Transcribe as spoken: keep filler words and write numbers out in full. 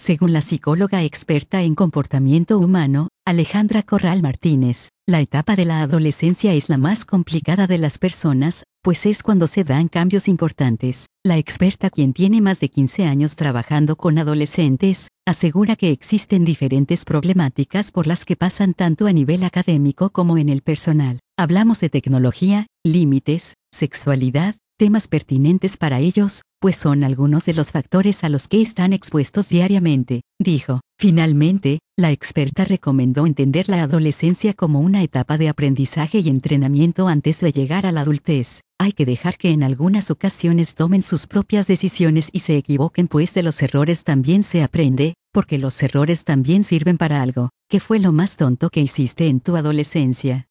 Según la psicóloga experta en comportamiento humano, Alejandra Corral Martínez, la etapa de la adolescencia es la más complicada de las personas, pues es cuando se dan cambios importantes. La experta, quien tiene más de quince años trabajando con adolescentes, asegura que existen diferentes problemáticas por las que pasan tanto a nivel académico como en el personal. Hablamos de tecnología, límites, sexualidad, temas pertinentes para ellos, pues son algunos de los factores a los que están expuestos diariamente, dijo. Finalmente, la experta recomendó entender la adolescencia como una etapa de aprendizaje y entrenamiento antes de llegar a la adultez. Hay que dejar que en algunas ocasiones tomen sus propias decisiones y se equivoquen, pues de los errores también se aprende, porque los errores también sirven para algo. ¿Qué fue lo más tonto que hiciste en tu adolescencia?